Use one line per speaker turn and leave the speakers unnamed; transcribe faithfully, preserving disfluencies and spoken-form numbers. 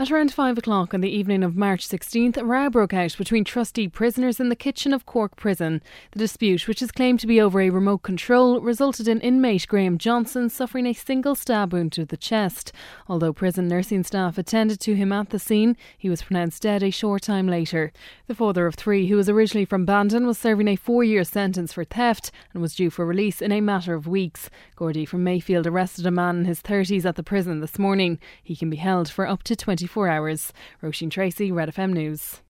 At around five o'clock on the evening of March sixteenth, a row broke out between trustee prisoners in the kitchen of Cork Prison. The dispute, which is claimed to be over a remote control, resulted in inmate Graham Johnson suffering a single stab wound to the chest. Although prison nursing staff attended to him at the scene, he was pronounced dead a short time later. The father of three, who was originally from Bandon, was serving a four-year sentence for theft and was due for release in a matter of weeks. Gordy from Mayfield arrested a man in his thirties at the prison this morning. He can be held for up to twenty-four hours. Roisin Tracy, Red F M News.